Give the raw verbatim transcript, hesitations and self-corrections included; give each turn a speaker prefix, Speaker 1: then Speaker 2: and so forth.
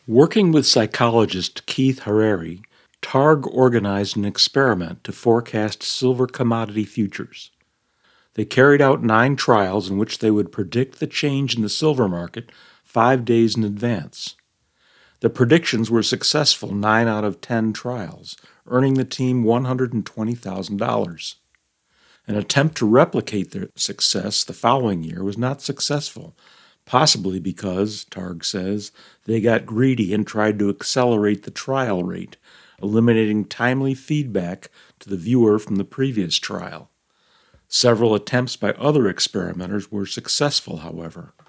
Speaker 1: Working with psychologist Keith Harary, Targ organized an experiment to forecast silver commodity futures. They carried out nine trials in which they would predict the change in the silver market five days in advance. The predictions were successful nine out of ten trials, earning the team one hundred twenty thousand dollars. An attempt to replicate their success the following year was not successful, possibly because, Targ says, they got greedy and tried to accelerate the trial rate, eliminating timely feedback to the viewer from the previous trial. Several attempts by other experimenters were successful, however.